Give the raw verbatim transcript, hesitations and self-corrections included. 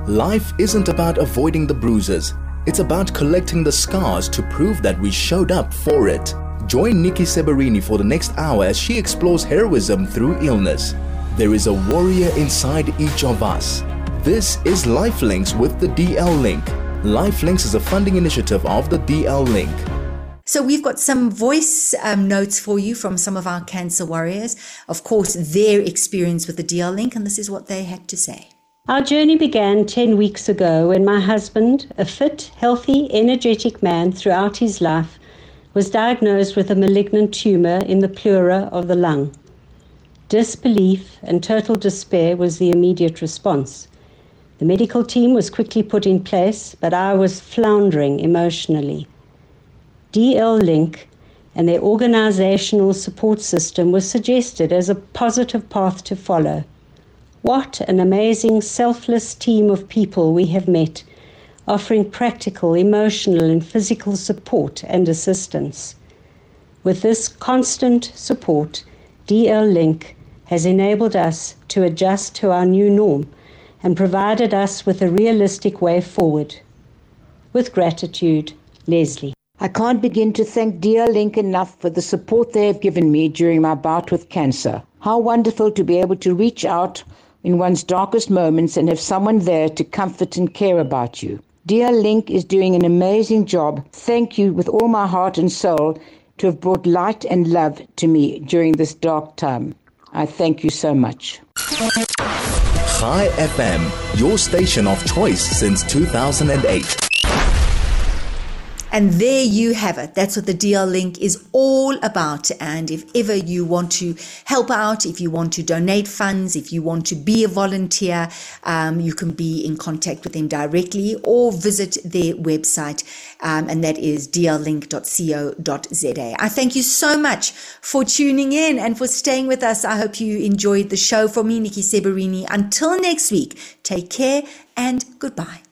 Life isn't about avoiding the bruises. It's about collecting the scars to prove that we showed up for it. Join Nikki Seberini for the next hour as she explores heroism through illness. There is a warrior inside each of us. This is LifeLinks with the D L Link. LifeLinks is a funding initiative of the D L Link. So we've got some voice um, notes for you from some of our cancer warriors. Of course, their experience with the D L Link, and this is what they had to say. Our journey began ten weeks ago when my husband, a fit, healthy, energetic man throughout his life, was diagnosed with a malignant tumor in the pleura of the lung. Disbelief and total despair was the immediate response. The medical team was quickly put in place, but I was floundering emotionally. D L Link and their organizational support system was suggested as a positive path to follow. What an amazing, selfless team of people we have met, offering practical, emotional, and physical support and assistance. With this constant support, D L Link has enabled us to adjust to our new norm and provided us with a realistic way forward. With gratitude, Leslie. I can't begin to thank D L Link enough for the support they have given me during my bout with cancer. How wonderful to be able to reach out in one's darkest moments and have someone there to comfort and care about you. D L Link is doing an amazing job. Thank you with all my heart and soul to have brought light and love to me during this dark time. I thank you so much. Chai F M, your station of choice since two thousand eight. And there you have it. That's what the D L Link is all about. And if ever you want to help out, if you want to donate funds, if you want to be a volunteer, um, you can be in contact with them directly or visit their website, um, and that is d l link dot co dot z a. I thank you so much for tuning in and for staying with us. I hope you enjoyed the show. For me, Nikki Seberini, until next week, take care and goodbye.